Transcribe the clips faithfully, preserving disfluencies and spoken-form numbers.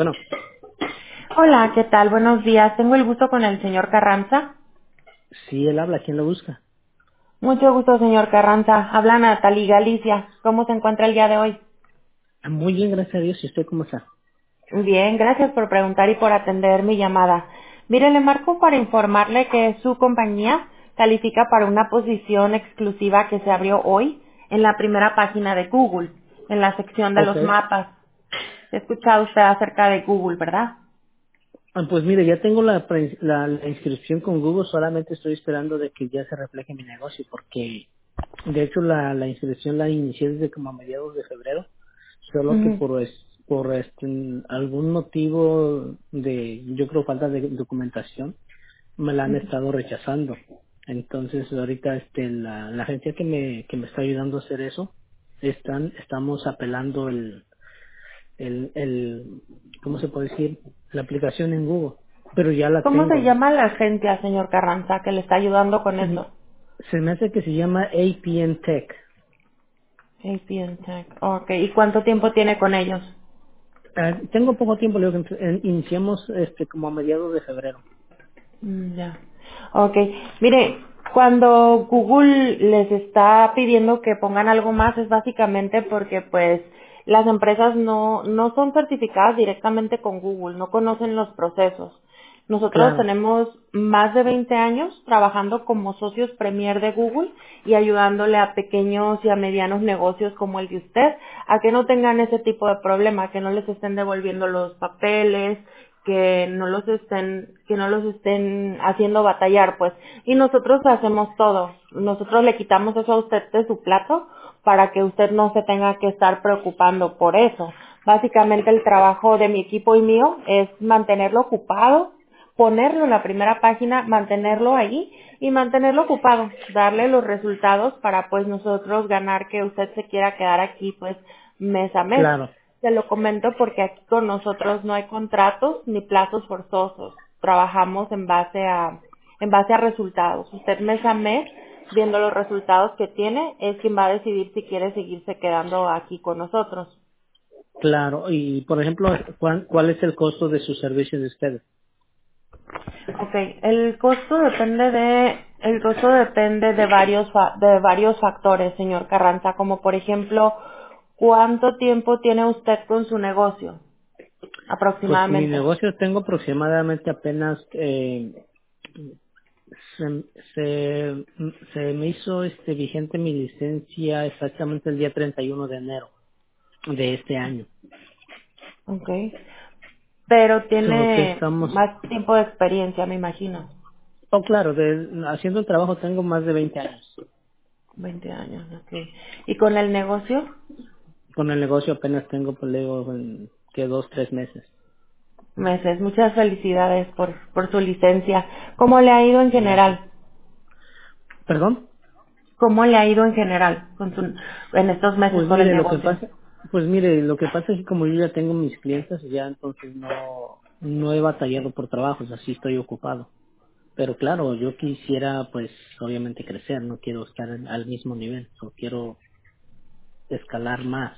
Bueno, Hola, ¿qué tal? Buenos días. Tengo el gusto con el señor Carranza. sí, él habla, ¿quién lo busca? Mucho gusto, señor Carranza. Habla Natalie Galicia. ¿Cómo se encuentra el día de hoy? Ah, muy bien, gracias a Dios. ¿Y usted cómo está? Bien, gracias por preguntar y por atender mi llamada. Mire, le marco para informarle que su compañía califica para una posición exclusiva que se abrió hoy en la primera página de Google, en la sección de Ok. los mapas. ¿Ha escuchado usted acerca de Google, verdad? Ah, pues mire, ya tengo la, pre- la, la inscripción con Google, solamente estoy esperando de que ya se refleje mi negocio, porque de hecho la, la inscripción la inicié desde como a mediados de febrero, solo que Ujú, por, es- por este, algún motivo de, yo creo, falta de documentación, me la han ujú. estado rechazando. Entonces ahorita este la, la agencia que me que me está ayudando a hacer eso están estamos apelando el el el ¿cómo se puede decir? La aplicación en Google, pero ya la ¿Cómo se tengo. llama la agencia, señor Carranza, que le está ayudando con Se, eso? se me hace que se llama A P N Tech. A P N Tech. Ok. ¿Y cuánto tiempo tiene con ellos? Ah, tengo poco tiempo, le digo que empe- en- iniciamos este como a mediados de febrero. Mm, ya. Ok. Mire, cuando Google les está pidiendo que pongan algo más es básicamente porque pues las empresas no, no son certificadas directamente con Google, no conocen los procesos. Nosotros Claro, tenemos más de veinte años trabajando como socios premier de Google y ayudándole a pequeños y a medianos negocios como el de usted a que no tengan ese tipo de problema, que no les estén devolviendo los papeles, que no los estén, que no los estén haciendo batallar, pues. Y nosotros hacemos todo. Nosotros le quitamos eso a usted de su plato para que usted no se tenga que estar preocupando por eso. Básicamente el trabajo de mi equipo y mío es mantenerlo ocupado, ponerlo en la primera página, mantenerlo ahí y mantenerlo ocupado, darle los resultados para pues nosotros ganar que usted se quiera quedar aquí pues mes a mes. claro, Se lo comento porque aquí con nosotros no hay contratos ni plazos forzosos. Trabajamos en base a en base a resultados. Usted mes a mes, viendo los resultados que tiene, es quien va a decidir si quiere seguirse quedando aquí con nosotros. claro. Y por ejemplo, ¿cuál, cuál es el costo de sus servicios de ustedes? Ok, el costo depende de, el costo depende de varios, fa- de varios factores, señor Carranza, como por ejemplo, ¿cuánto tiempo tiene usted con su negocio? Pues mi Aproximadamente. negocio tengo aproximadamente apenas eh, se, se, se me hizo este vigente mi licencia exactamente el día treinta y uno de enero de este año. Ok. Pero Solo que tiene estamos, más tiempo de experiencia, me imagino. oh claro, de, haciendo el trabajo tengo más de veinte años. Veinte años, ok. ¿Y con el negocio? Con el negocio apenas tengo, pues le digo, en- que dos, tres meses. Meses. Muchas felicidades por, por su licencia. ¿Cómo le ha ido en Gracias. general? ¿Perdón? ¿Cómo le ha ido en general con su, en estos meses Pues con el mire, lo que negocio? pasa, pues mire, lo que pasa es que como yo ya tengo mis clientes, ya entonces no, no he batallado por trabajos, así estoy ocupado. Pero claro, yo quisiera, pues, obviamente crecer, no quiero estar en- al mismo nivel, solo quiero escalar más.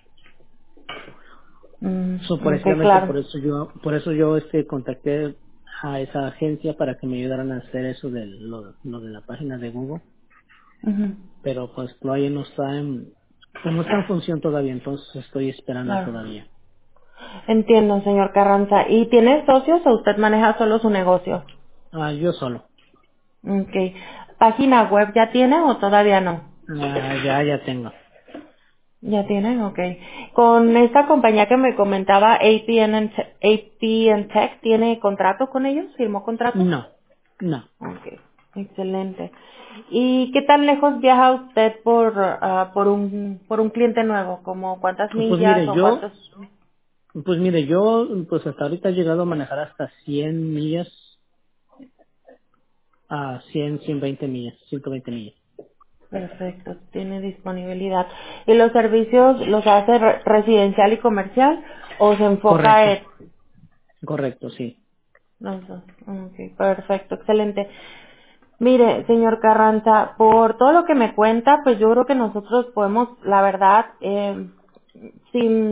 Mm, So, ok, precisamente por claro. eso yo, por eso yo este contacté a esa agencia para que me ayudaran a hacer eso de lo, lo de la página de Google, Ujú, pero pues todavía no está en, pues, no está en función todavía, entonces estoy esperando claro. todavía. Entiendo, señor Carranza. ¿Y tiene socios o usted maneja solo su negocio? Ah, yo solo. Ok. ¿Página web ya tiene o todavía no? Ah, ya, ya tengo. Ya tiene, ok. Con esta compañía que me comentaba, A P N, and Te- A P N Tech, ¿tiene contrato con ellos? ¿Firmó contrato? No, no. Ok, excelente. ¿Y qué tan lejos viaja usted por, ah, por un, por un cliente nuevo? ¿Como cuántas Pues millas mire, o yo, cuántos? pues mire, yo, pues hasta ahorita he llegado a manejar hasta cien millas, a cien, ciento veinte millas, ciento veinte millas. Perfecto, tiene disponibilidad. ¿Y los servicios los hace re- residencial y comercial o se enfoca Correcto, en correcto, sí. los dos? Ok, perfecto, excelente. Mire, señor Carranza, por todo lo que me cuenta, pues yo creo que nosotros podemos, la verdad, eh, sin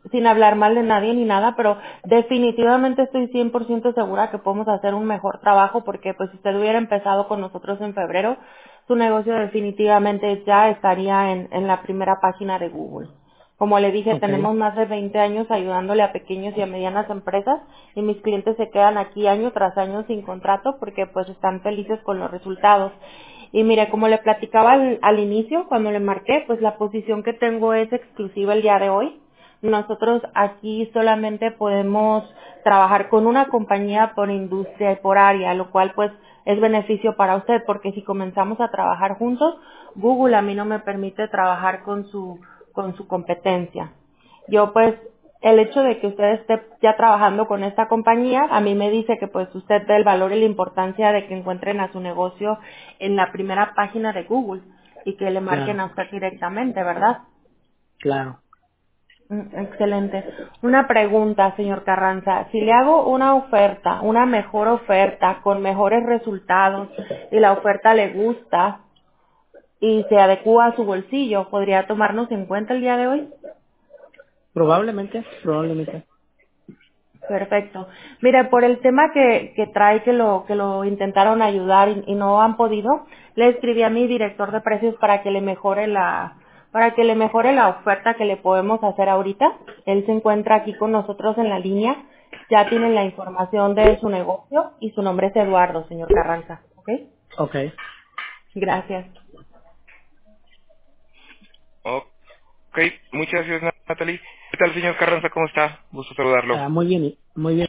sin hablar mal de nadie ni nada, pero definitivamente estoy cien por ciento segura que podemos hacer un mejor trabajo porque pues si usted hubiera empezado con nosotros en febrero, su negocio definitivamente ya estaría en, en la primera página de Google. Como le dije, Ok, tenemos más de veinte años ayudándole a pequeños y a medianas empresas y mis clientes se quedan aquí año tras año sin contrato porque pues están felices con los resultados. Y mire, como le platicaba al, al inicio, cuando le marqué, pues la posición que tengo es exclusiva el día de hoy. Nosotros aquí solamente podemos trabajar con una compañía por industria y por área, lo cual pues es beneficio para usted porque si comenzamos a trabajar juntos, Google a mí no me permite trabajar con su, con su competencia. Yo pues el hecho de que usted esté ya trabajando con esta compañía, a mí me dice que pues usted ve el valor y la importancia de que encuentren a su negocio en la primera página de Google y que le marquen claro, a usted directamente, ¿verdad? claro. Mm, excelente. Una pregunta, señor Carranza. Si le hago una oferta, una mejor oferta, con mejores resultados, y la oferta le gusta y se adecua a su bolsillo, ¿podría tomarnos en cuenta el día de hoy? Probablemente, probablemente. Perfecto. Mire, por el tema que, que trae que lo, que lo intentaron ayudar y, y no han podido, le escribí a mi director de precios para que le mejore la, para que le mejore la oferta que le podemos hacer ahorita. Él se encuentra aquí con nosotros en la línea. Ya tienen la información de su negocio y su nombre es Eduardo, señor Carranza. ¿Ok? Ok. Gracias. Ok, muchas gracias Natalie. ¿Qué tal señor Carranza? ¿Cómo está? Gusto saludarlo. Ah, muy bien, muy bien.